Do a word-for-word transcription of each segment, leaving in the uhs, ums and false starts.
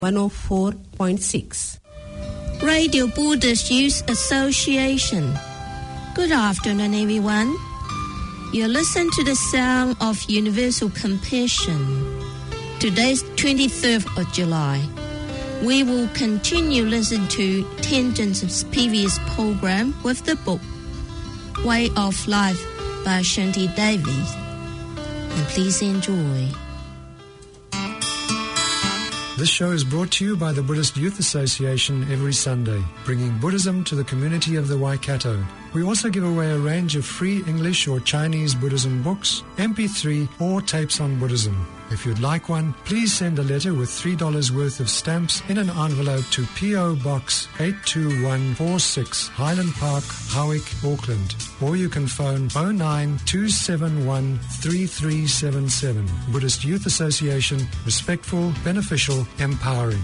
one oh four point six. Radio Buddhist Youth Association. Good afternoon, everyone. You listen to the sound of universal compassion. Today's twenty-third of July. We will continue listening to Tenzin's previous program with the book Way of Life by Shanti Davis. And please enjoy. This show is brought to you by the Buddhist Youth Association every Sunday, bringing Buddhism to the community of the Waikato. We also give away a range of free English or Chinese Buddhism books, M P three, or tapes on Buddhism. If you'd like one, please send a letter with three dollars worth of stamps in an envelope to P O Box eight two one four six, Highland Park, Howick, Auckland. Or you can phone oh nine two seven one three three seven seven. Buddhist Youth Association, respectful, beneficial, empowering.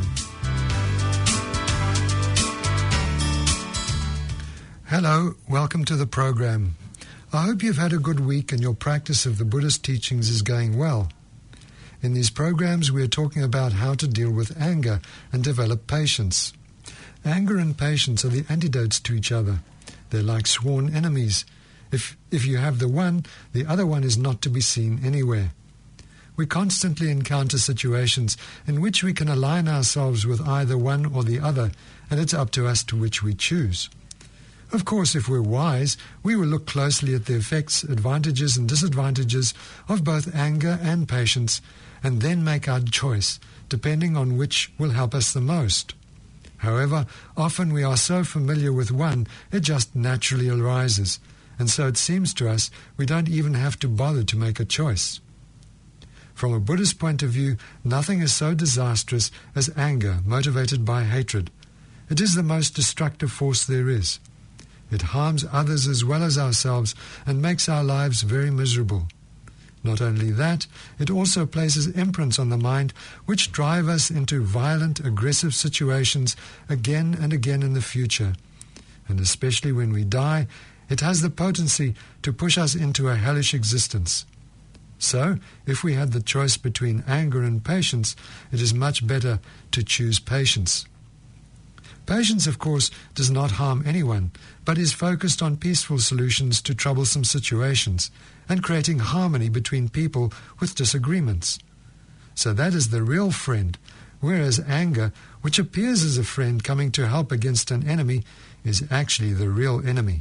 Hello, welcome to the program. I hope you've had a good week and your practice of the Buddhist teachings is going well. In these programs, we are talking about how to deal with anger and develop patience. Anger and patience are the antidotes to each other. They're like sworn enemies. If, if you have the one, the other one is not to be seen anywhere. We constantly encounter situations in which we can align ourselves with either one or the other, and it's up to us to which we choose. Of course, if we're wise, we will look closely at the effects, advantages and disadvantages of both anger and patience, and then make our choice, depending on which will help us the most. However, often we are so familiar with one, it just naturally arises, and so it seems to us we don't even have to bother to make a choice. From a Buddhist point of view, nothing is so disastrous as anger motivated by hatred. It is the most destructive force there is. It harms others as well as ourselves and makes our lives very miserable. Not only that, it also places imprints on the mind which drive us into violent, aggressive situations again and again in the future. And especially when we die, it has the potency to push us into a hellish existence. So, if we had the choice between anger and patience, it is much better to choose patience. Patience, of course, does not harm anyone, but is focused on peaceful solutions to troublesome situations and creating harmony between people with disagreements. So that is the real friend, whereas anger, which appears as a friend coming to help against an enemy, is actually the real enemy.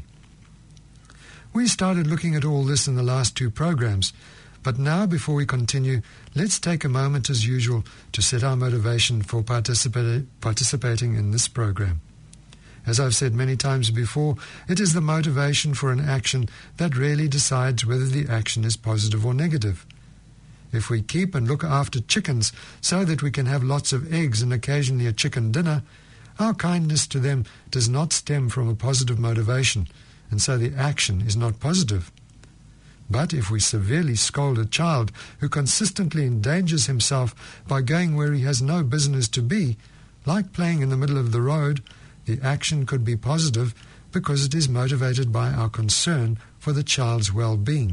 We started looking at all this in the last two programs, but now, before we continue, let's take a moment as usual to set our motivation for participa- participating in this program. As I've said many times before, it is the motivation for an action that really decides whether the action is positive or negative. If we keep and look after chickens so that we can have lots of eggs and occasionally a chicken dinner, our kindness to them does not stem from a positive motivation, and so the action is not positive. But if we severely scold a child who consistently endangers himself by going where he has no business to be, like playing in the middle of the road, the action could be positive because it is motivated by our concern for the child's well-being.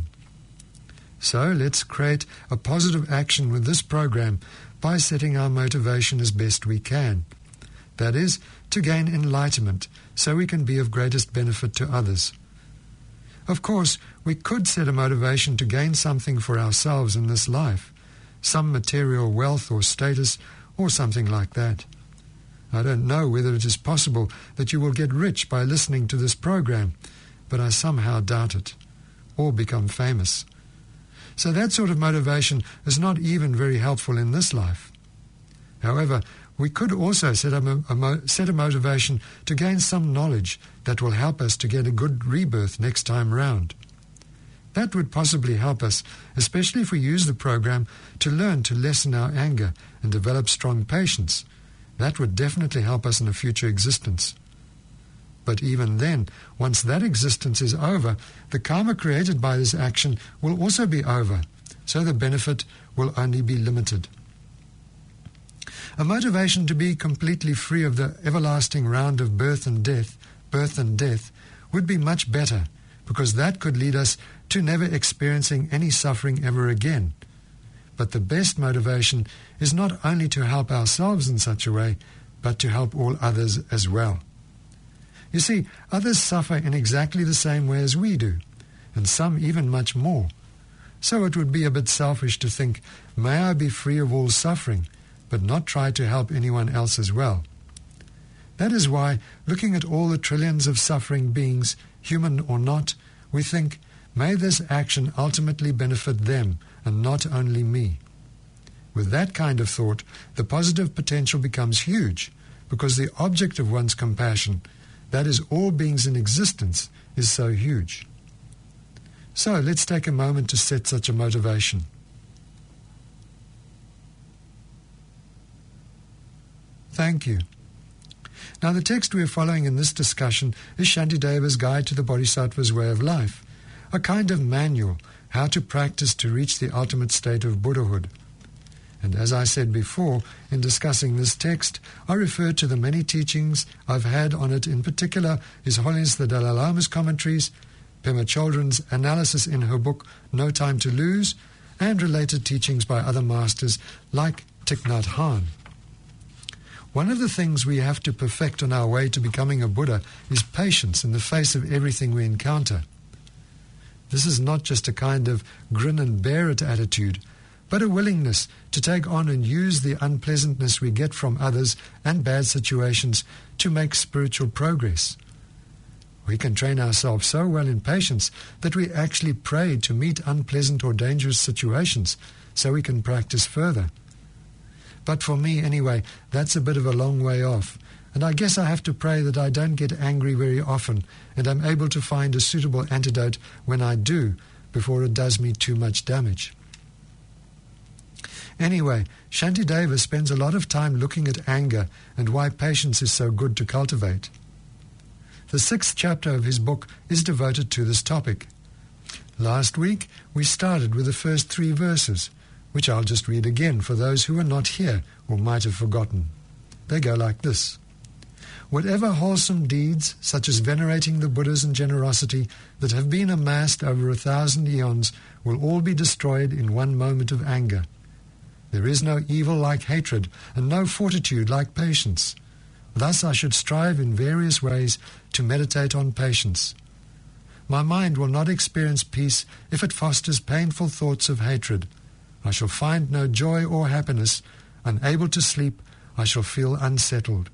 So let's create a positive action with this program by setting our motivation as best we can. That is, to gain enlightenment so we can be of greatest benefit to others. Of course, we could set a motivation to gain something for ourselves in this life, some material wealth or status or something like that. I don't know whether it is possible that you will get rich by listening to this program, but I somehow doubt it, or become famous. So that sort of motivation is not even very helpful in this life. However, we could also set a, a, mo- set a motivation to gain some knowledge that will help us to get a good rebirth next time round. That would possibly help us, especially if we use the program to learn to lessen our anger and develop strong patience. That would definitely help us in a future existence. But even then, once that existence is over, the karma created by this action will also be over, so the benefit will only be limited. A motivation to be completely free of the everlasting round of birth and death, birth and death, would be much better, because that could lead us to never experiencing any suffering ever again. But the best motivation is not only to help ourselves in such a way, but to help all others as well. You see, others suffer in exactly the same way as we do, and some even much more. So it would be a bit selfish to think, may I be free of all suffering, but not try to help anyone else as well. That is why, looking at all the trillions of suffering beings, human or not, we think, may this action ultimately benefit them and not only me. With that kind of thought, the positive potential becomes huge, because the object of one's compassion, that is all beings in existence, is so huge. So let's take a moment to set such a motivation. Thank you. Now the text we are following in this discussion is Shantideva's Guide to the Bodhisattva's Way of Life, a kind of manual how to practice to reach the ultimate state of Buddhahood. And as I said before, in discussing this text, I refer to the many teachings I've had on it, in particular His Holiness the Dalai Lama's commentaries, Pema Chodron's analysis in her book No Time to Lose, and related teachings by other masters like Thich Nhat Hanh. One of the things we have to perfect on our way to becoming a Buddha is patience in the face of everything we encounter. This is not just a kind of grin and bear it attitude, but a willingness to take on and use the unpleasantness we get from others and bad situations to make spiritual progress. We can train ourselves so well in patience that we actually pray to meet unpleasant or dangerous situations so we can practice further. But for me, anyway, that's a bit of a long way off, and I guess I have to pray that I don't get angry very often and I'm able to find a suitable antidote when I do, before it does me too much damage. Anyway, Shantideva spends a lot of time looking at anger and why patience is so good to cultivate. The sixth chapter of his book is devoted to this topic. Last week, we started with the first three verses, which I'll just read again for those who were not here or might have forgotten. They go like this. Whatever wholesome deeds, such as venerating the Buddhas and generosity, that have been amassed over a thousand eons, will all be destroyed in one moment of anger. There is no evil like hatred, and no fortitude like patience. Thus I should strive in various ways to meditate on patience. My mind will not experience peace if it fosters painful thoughts of hatred. I shall find no joy or happiness. Unable to sleep, I shall feel unsettled.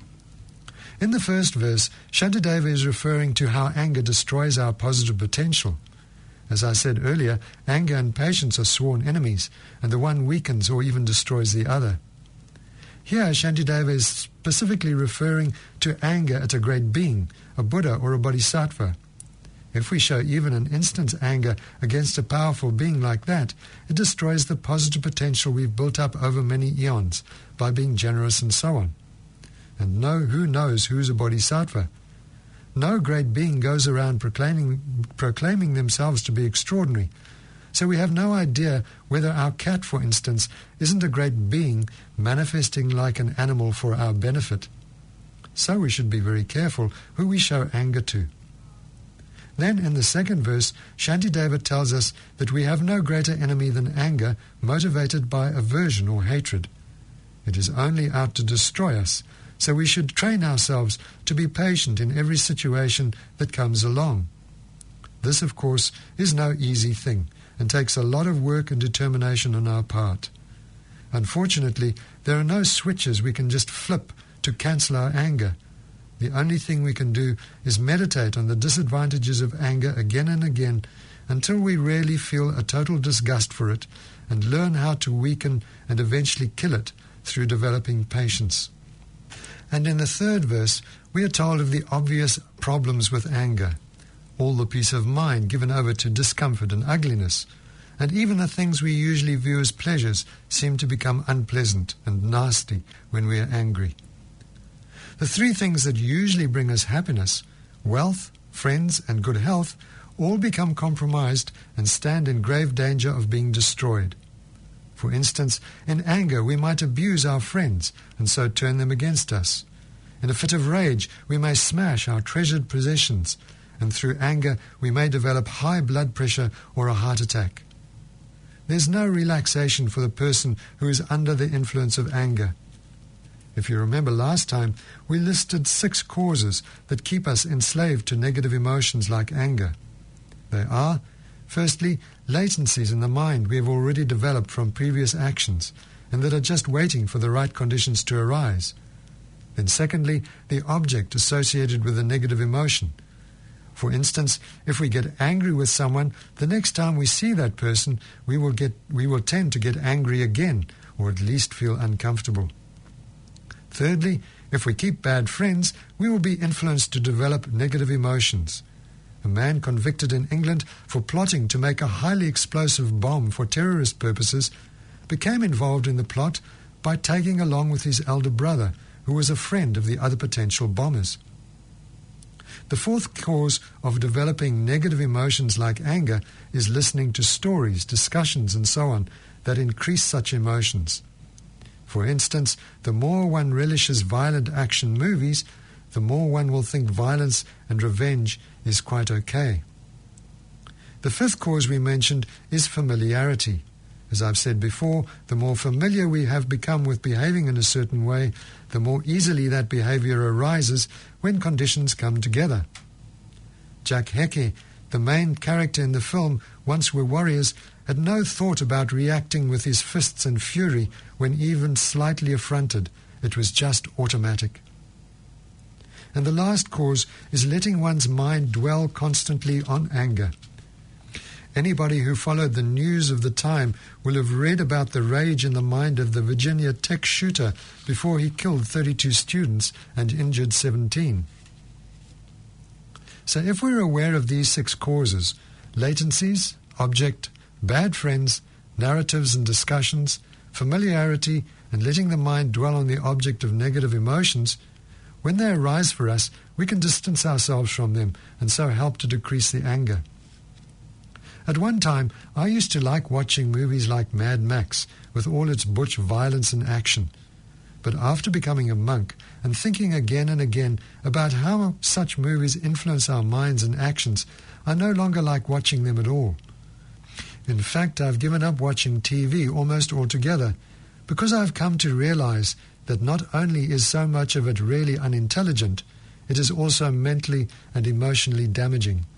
In the first verse, Shantideva is referring to how anger destroys our positive potential. As I said earlier, anger and patience are sworn enemies, and the one weakens or even destroys the other. Here, Shantideva is specifically referring to anger at a great being, a Buddha or a Bodhisattva. If we show even an instant's anger against a powerful being like that, it destroys the positive potential we've built up over many eons by being generous and so on. And no, who knows who's a Bodhisattva? No great being goes around proclaiming, proclaiming themselves to be extraordinary. So we have no idea whether our cat, for instance, isn't a great being manifesting like an animal for our benefit. So we should be very careful who we show anger to. Then in the second verse, Shantideva tells us that we have no greater enemy than anger motivated by aversion or hatred. It is only out to destroy us, so we should train ourselves to be patient in every situation that comes along. This, of course, is no easy thing and takes a lot of work and determination on our part. Unfortunately, there are no switches we can just flip to cancel our anger. The only thing we can do is meditate on the disadvantages of anger again and again until we really feel a total disgust for it and learn how to weaken and eventually kill it through developing patience. And in the third verse, we are told of the obvious problems with anger, all the peace of mind given over to discomfort and ugliness, and even the things we usually view as pleasures seem to become unpleasant and nasty when we are angry. The three things that usually bring us happiness, wealth, friends, and good health, all become compromised and stand in grave danger of being destroyed. For instance, in anger we might abuse our friends and so turn them against us. In a fit of rage we may smash our treasured possessions, and through anger we may develop high blood pressure or a heart attack. there's no relaxation for the person who is under the influence of anger. If you remember last time, we listed six causes that keep us enslaved to negative emotions like anger. They are, firstly, latencies in the mind we have already developed from previous actions and that are just waiting for the right conditions to arise. Then secondly, the object associated with the negative emotion. For instance, if we get angry with someone, the next time we see that person, we will get we will tend to get angry again, or at least feel uncomfortable. Thirdly, if we keep bad friends, we will be influenced to develop negative emotions. A man convicted in England for plotting to make a highly explosive bomb for terrorist purposes became involved in the plot by tagging along with his elder brother, who was a friend of the other potential bombers. The fourth cause of developing negative emotions like anger is listening to stories, discussions, and so on that increase such emotions. For instance, the more one relishes violent action movies, the more one will think violence and revenge is quite okay. The fifth cause we mentioned is familiarity. As I've said before, the more familiar we have become with behaving in a certain way, the more easily that behavior arises when conditions come together. Jack Hecke, the main character in the film Once Were Warriors, had no thought about reacting with his fists and fury when even slightly affronted. It was just automatic. And the last cause is letting one's mind dwell constantly on anger. Anybody who followed the news of the time will have read about the rage in the mind of the Virginia Tech shooter before he killed thirty-two students and injured seventeen. So if we're aware of these six causes, latencies, object, bad friends, narratives and discussions, familiarity, and letting the mind dwell on the object of negative emotions, when they arise for us, we can distance ourselves from them and so help to decrease the anger. At one time, I used to like watching movies like Mad Max with all its butch violence and action. But after becoming a monk and thinking again and again about how such movies influence our minds and actions, I no longer like watching them at all. In fact, I've given up watching T V almost altogether because I've come to realize that not only is so much of it really unintelligent, it is also mentally and emotionally damaging.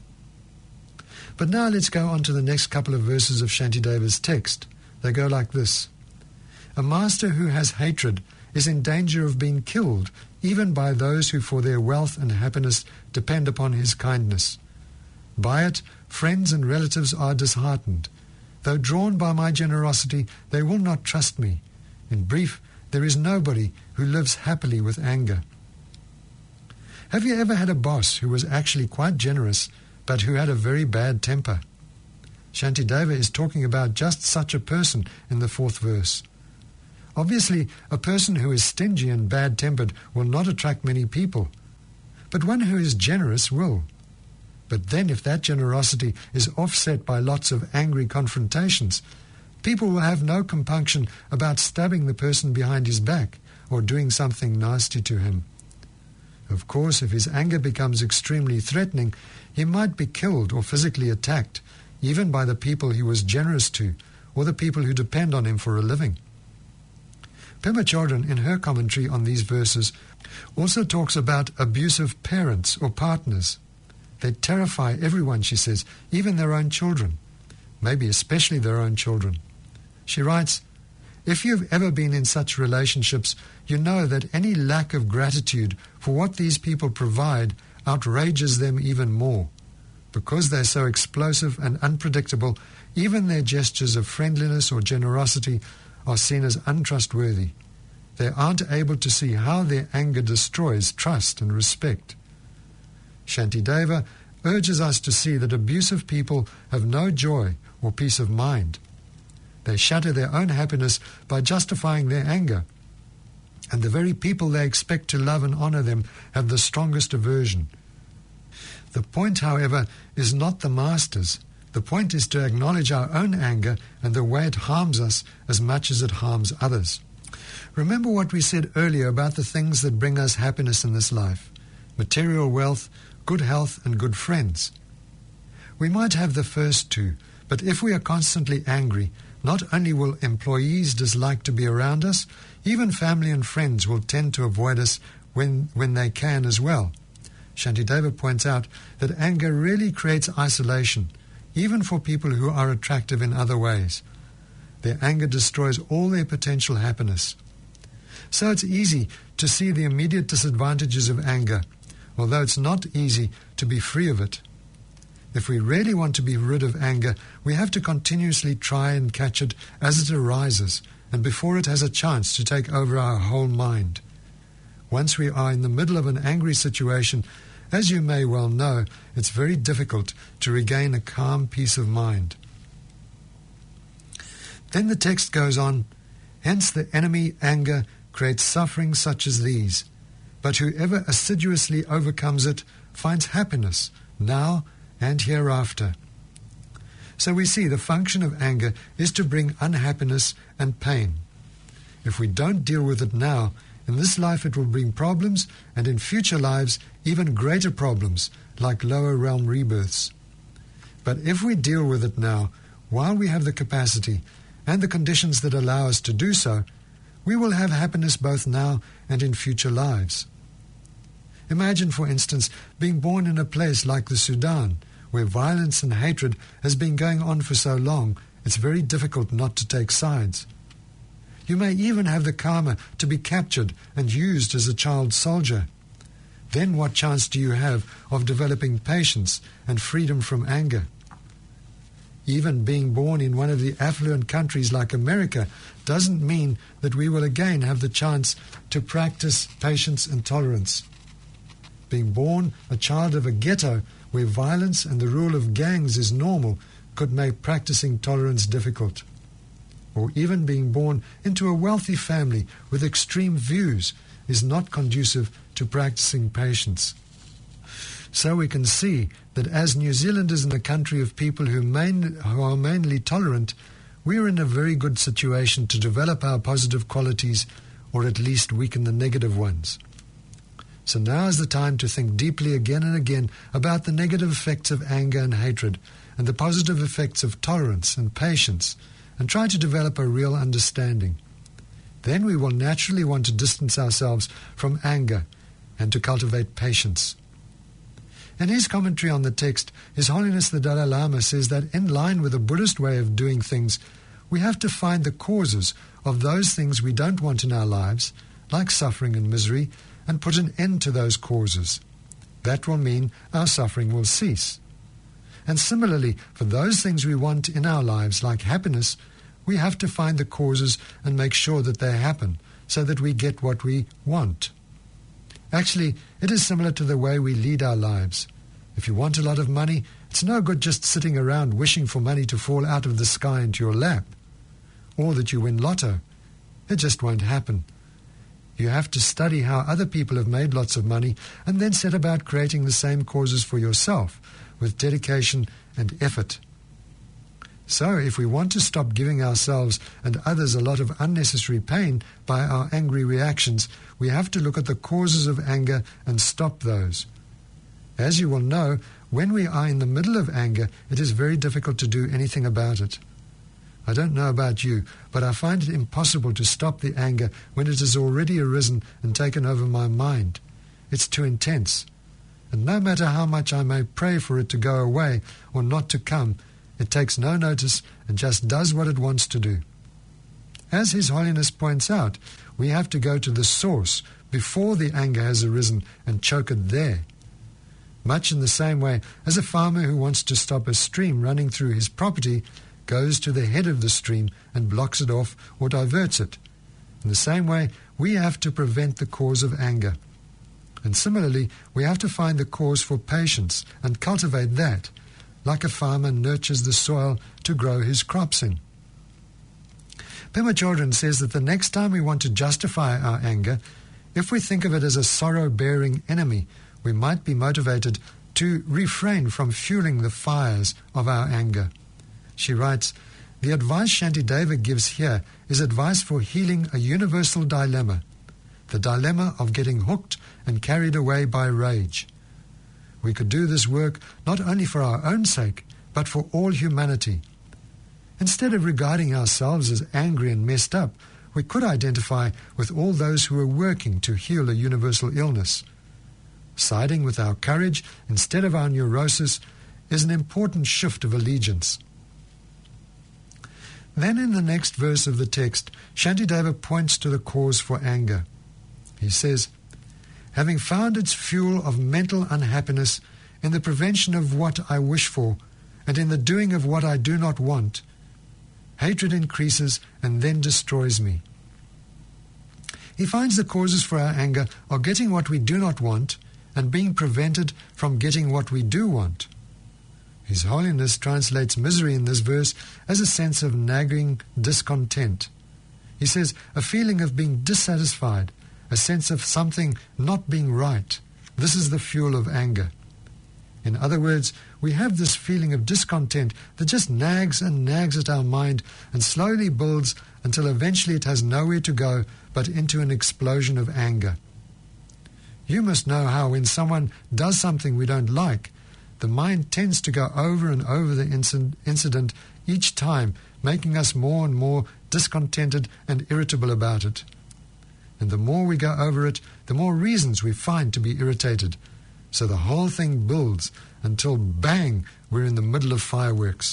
But now let's go on to the next couple of verses of Shantideva's text. They go like this. A master who has hatred is in danger of being killed, even by those who for their wealth and happiness depend upon his kindness. By it, friends and relatives are disheartened. Though drawn by my generosity, they will not trust me. In brief, there is nobody who lives happily with anger. Have you ever had a boss who was actually quite generous, but who had a very bad temper? Shantideva is talking about just such a person in the fourth verse. Obviously, a person who is stingy and bad-tempered will not attract many people, but one who is generous will. But then if that generosity is offset by lots of angry confrontations, people will have no compunction about stabbing the person behind his back or doing something nasty to him. Of course, if his anger becomes extremely threatening, he might be killed or physically attacked, even by the people he was generous to, or the people who depend on him for a living. Pema Chodron, in her commentary on these verses, also talks about abusive parents or partners. They terrify everyone, she says, even their own children, maybe especially their own children. She writes, if you've ever been in such relationships, you know that any lack of gratitude for what these people provide outrages them even more. Because they're so explosive and unpredictable, even their gestures of friendliness or generosity are seen as untrustworthy. They aren't able to see how their anger destroys trust and respect. Shantideva urges us to see that abusive people have no joy or peace of mind. They shatter their own happiness by justifying their anger, and the very people they expect to love and honor them have the strongest aversion. The point, however, is not the master's. The point is to acknowledge our own anger and the way it harms us as much as it harms others. Remember what we said earlier about the things that bring us happiness in this life: material wealth, good health, and good friends. We might have the first two, but if we are constantly angry, Not only will employees dislike to be around us, even family and friends will tend to avoid us when, when they can as well. Shantideva points out that anger really creates isolation, even for people who are attractive in other ways. Their anger destroys all their potential happiness. So it's easy to see the immediate disadvantages of anger, although it's not easy to be free of it. If we really want to be rid of anger, we have to continuously try and catch it as it arises and before it has a chance to take over our whole mind. Once we are in the middle of an angry situation, as you may well know, it's very difficult to regain a calm peace of mind. Then the text goes on, hence the enemy anger creates suffering such as these, but whoever assiduously overcomes it finds happiness now and hereafter. So we see the function of anger is to bring unhappiness and pain. If we don't deal with it now, in this life it will bring problems, and in future lives even greater problems, like lower realm rebirths. But if we deal with it now, while we have the capacity and the conditions that allow us to do so, we will have happiness both now and in future lives. Imagine, for instance, being born in a place like the Sudan, where violence and hatred has been going on for so long, it's very difficult not to take sides. You may even have the karma to be captured and used as a child soldier. Then what chance do you have of developing patience and freedom from anger? Even being born in one of the affluent countries like America doesn't mean that we will again have the chance to practice patience and tolerance. Being born a child of a ghetto where violence and the rule of gangs is normal could make practicing tolerance difficult. Or even being born into a wealthy family with extreme views is not conducive to practicing patience. So we can see that as New Zealanders in a country of people who, main, who are mainly tolerant, we are in a very good situation to develop our positive qualities, or at least weaken the negative ones. So now is the time to think deeply again and again about the negative effects of anger and hatred, and the positive effects of tolerance and patience, and try to develop a real understanding. Then we will naturally want to distance ourselves from anger and to cultivate patience. In his commentary on the text, His Holiness the Dalai Lama says that in line with the Buddhist way of doing things, we have to find the causes of those things we don't want in our lives, like suffering and misery, and put an end to those causes. That will mean our suffering will cease. And similarly, for those things we want in our lives, like happiness, we have to find the causes and make sure that they happen, so that we get what we want. Actually, it is similar to the way we lead our lives. If you want a lot of money, it's no good just sitting around wishing for money to fall out of the sky into your lap, or that you win lotto. It just won't happen. You have to study how other people have made lots of money and then set about creating the same causes for yourself with dedication and effort. So if we want to stop giving ourselves and others a lot of unnecessary pain by our angry reactions, we have to look at the causes of anger and stop those. As you will know, when we are in the middle of anger, it is very difficult to do anything about it. I don't know about you, but I find it impossible to stop the anger when it has already arisen and taken over my mind. It's too intense. And no matter how much I may pray for it to go away or not to come, it takes no notice and just does what it wants to do. As His Holiness points out, we have to go to the source before the anger has arisen and choke it there. Much in the same way as a farmer who wants to stop a stream running through his property goes to the head of the stream and blocks it off or diverts it. In the same way, we have to prevent the cause of anger. And similarly, we have to find the cause for patience and cultivate that, like a farmer nurtures the soil to grow his crops in. Pema Chodron says that the next time we want to justify our anger, if we think of it as a sorrow-bearing enemy, we might be motivated to refrain from fueling the fires of our anger. She writes, "The advice Shantideva gives here is advice for healing a universal dilemma, the dilemma of getting hooked and carried away by rage. We could do this work not only for our own sake, but for all humanity. Instead of regarding ourselves as angry and messed up, we could identify with all those who are working to heal a universal illness. Siding with our courage instead of our neurosis is an important shift of allegiance. Then in the next verse of the text, Shantideva points to the cause for anger. He says, having found its fuel of mental unhappiness in the prevention of what I wish for and in the doing of what I do not want, hatred increases and then destroys me. He finds the causes for our anger are getting what we do not want and being prevented from getting what we do want. His Holiness translates misery in this verse as a sense of nagging discontent. He says, a feeling of being dissatisfied, a sense of something not being right. This is the fuel of anger. In other words, we have this feeling of discontent that just nags and nags at our mind and slowly builds until eventually it has nowhere to go but into an explosion of anger. You must know how when someone does something we don't like, the mind tends to go over and over the incident each time, making us more and more discontented and irritable about it. And the more we go over it, the more reasons we find to be irritated. So the whole thing builds until, bang, we're in the middle of fireworks.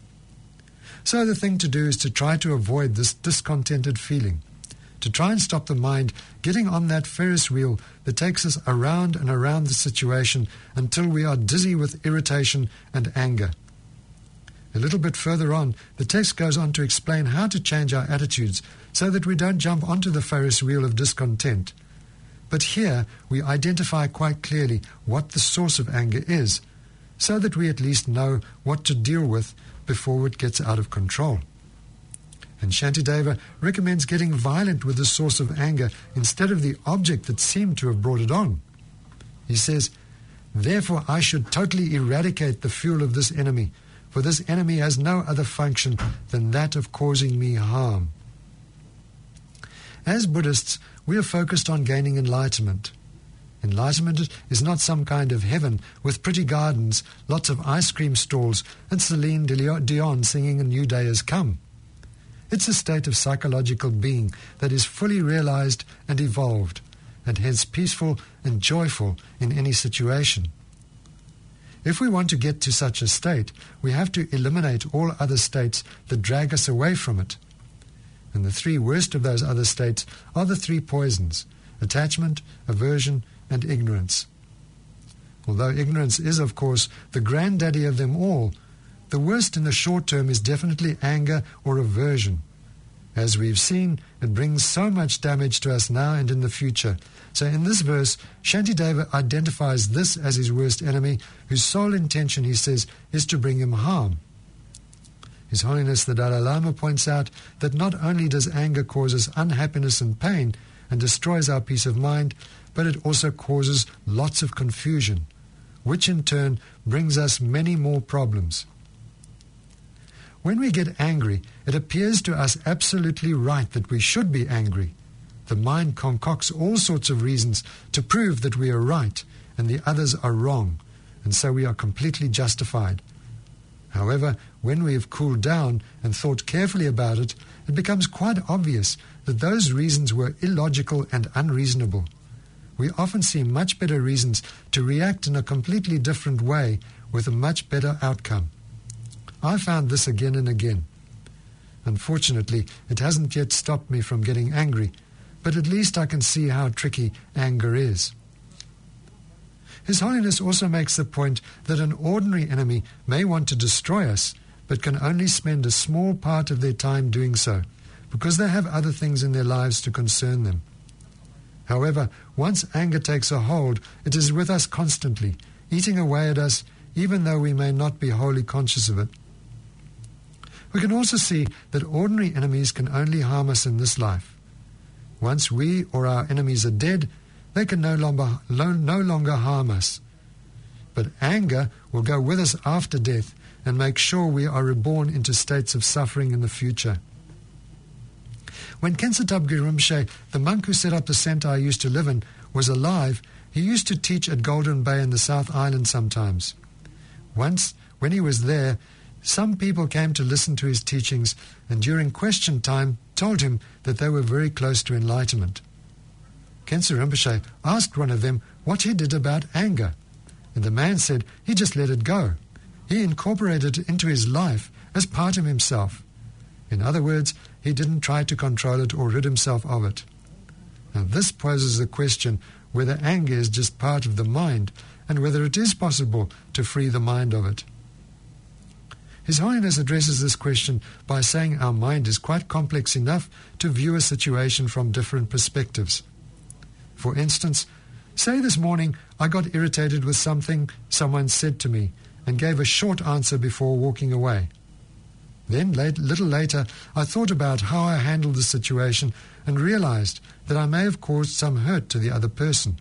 So the thing to do is to try to avoid this discontented feeling, to try and stop the mind getting on that Ferris wheel that takes us around and around the situation until we are dizzy with irritation and anger. A little bit further on, the text goes on to explain how to change our attitudes so that we don't jump onto the Ferris wheel of discontent. But here we identify quite clearly what the source of anger is, so that we at least know what to deal with before it gets out of control. And Shantideva recommends getting violent with the source of anger instead of the object that seemed to have brought it on. He says, therefore I should totally eradicate the fuel of this enemy, for this enemy has no other function than that of causing me harm. As Buddhists, we are focused on gaining enlightenment. Enlightenment is not some kind of heaven with pretty gardens, lots of ice cream stalls, and Celine Dion singing A New Day Has Come. It's a state of psychological being that is fully realized and evolved, and hence peaceful and joyful in any situation. If we want to get to such a state, we have to eliminate all other states that drag us away from it. And the three worst of those other states are the three poisons: attachment, aversion, and ignorance. Although ignorance is, of course, the granddaddy of them all, the worst in the short term is definitely anger or aversion. As we've seen, it brings so much damage to us now and in the future. So in this verse, Shantideva identifies this as his worst enemy, whose sole intention, he says, is to bring him harm. His Holiness the Dalai Lama points out that not only does anger cause us unhappiness and pain and destroys our peace of mind, but it also causes lots of confusion, which in turn brings us many more problems. When we get angry, it appears to us absolutely right that we should be angry. The mind concocts all sorts of reasons to prove that we are right and the others are wrong, and so we are completely justified. However, when we have cooled down and thought carefully about it, it becomes quite obvious that those reasons were illogical and unreasonable. We often see much better reasons to react in a completely different way with a much better outcome. I found this again and again. Unfortunately, it hasn't yet stopped me from getting angry, but at least I can see how tricky anger is. His Holiness also makes the point that an ordinary enemy may want to destroy us, but can only spend a small part of their time doing so, because they have other things in their lives to concern them. However, once anger takes a hold, it is with us constantly, eating away at us, even though we may not be wholly conscious of it. We can also see that ordinary enemies can only harm us in this life. Once we or our enemies are dead, they can no longer, no longer harm us. But anger will go with us after death and make sure we are reborn into states of suffering in the future. When Khensa Tabgir Rinpoche, the monk who set up the center I used to live in, was alive, he used to teach at Golden Bay in the South Island sometimes. Once, when he was there, Some people came to listen to his teachings and during question time told him that they were very close to enlightenment. Khensa Rinpoche asked one of them what he did about anger, and the man said he just let it go. He incorporated it into his life as part of himself. In other words, he didn't try to control it or rid himself of it. Now this poses the question whether anger is just part of the mind and whether it is possible to free the mind of it. His Holiness addresses this question by saying our mind is quite complex enough to view a situation from different perspectives. For instance, say this morning I got irritated with something someone said to me and gave a short answer before walking away. Then, late, little later, I thought about how I handled the situation and realized that I may have caused some hurt to the other person.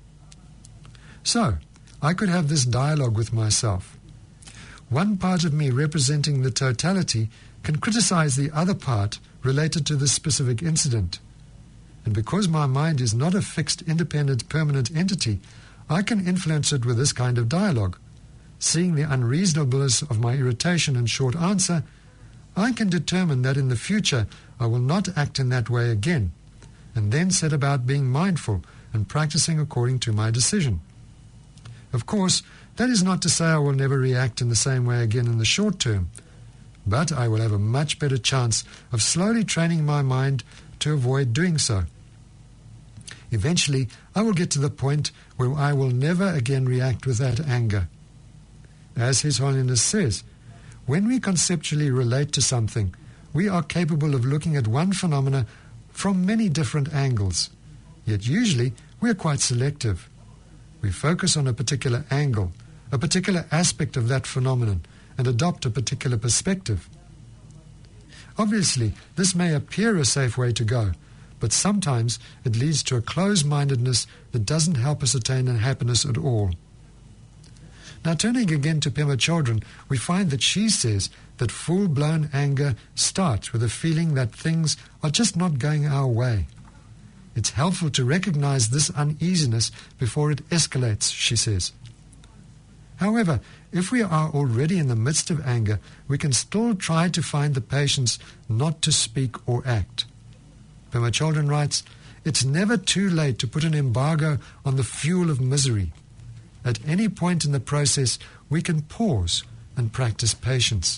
So, I could have this dialogue with myself. One part of me representing the totality can criticize the other part related to this specific incident. And because my mind is not a fixed, independent, permanent entity, I can influence it with this kind of dialogue. Seeing the unreasonableness of my irritation and short answer, I can determine that in the future I will not act in that way again, and then set about being mindful and practicing according to my decision. Of course, that is not to say I will never react in the same way again in the short term, but I will have a much better chance of slowly training my mind to avoid doing so. Eventually, I will get to the point where I will never again react with that anger. As His Holiness says, when we conceptually relate to something, we are capable of looking at one phenomena from many different angles, yet usually we are quite selective. We focus on a particular angle, a particular aspect of that phenomenon, and adopt a particular perspective. Obviously, this may appear a safe way to go, but sometimes it leads to a closed-mindedness that doesn't help us attain happiness at all. Now, turning again to Pema Chodron, we find that she says that full-blown anger starts with a feeling that things are just not going our way. It's helpful to recognize this uneasiness before it escalates, she says. However, if we are already in the midst of anger, we can still try to find the patience not to speak or act. Pema Chodron writes, "It's never too late to put an embargo on the fuel of misery. At any point in the process, we can pause and practice patience."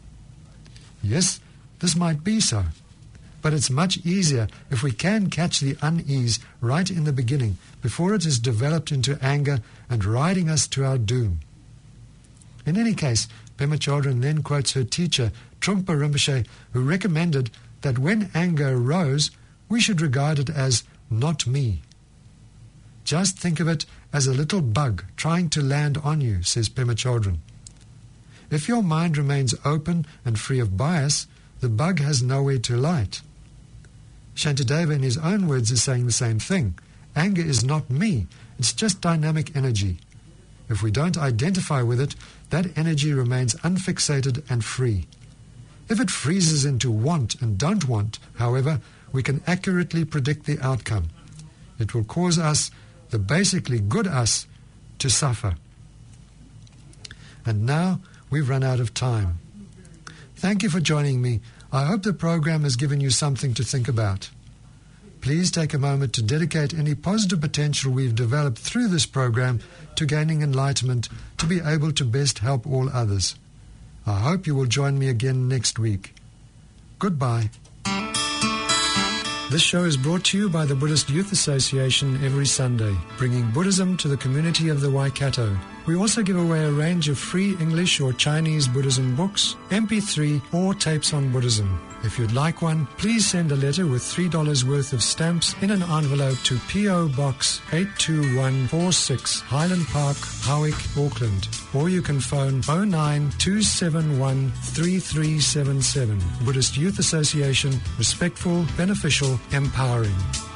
Yes, this might be so, but it's much easier if we can catch the unease right in the beginning before it is developed into anger and riding us to our doom. In any case, Pema Chodron then quotes her teacher, Trungpa Rinpoche, who recommended that when anger arose, we should regard it as not me. Just think of it as a little bug trying to land on you, says Pema Chodron. If your mind remains open and free of bias, the bug has nowhere to light. Shantideva, in his own words, is saying the same thing. Anger is not me, it's just dynamic energy. If we don't identify with it, that energy remains unfixated and free. If it freezes into want and don't want, however, we can accurately predict the outcome. It will cause us, the basically good us, to suffer. And now we've run out of time. Thank you for joining me. I hope the program has given you something to think about. Please take a moment to dedicate any positive potential we've developed through this program to gaining enlightenment to be able to best help all others. I hope you will join me again next week. Goodbye. This show is brought to you by the Buddhist Youth Association every Sunday, bringing Buddhism to the community of the Waikato. We also give away a range of free English or Chinese Buddhism books, M P three, or tapes on Buddhism. If you'd like one, please send a letter with three dollars worth of stamps in an envelope to P O Box eight two one four six, Highland Park, Howick, Auckland. Or you can phone oh nine two seven one three three seven seven. Buddhist Youth Association, respectful, beneficial, empowering.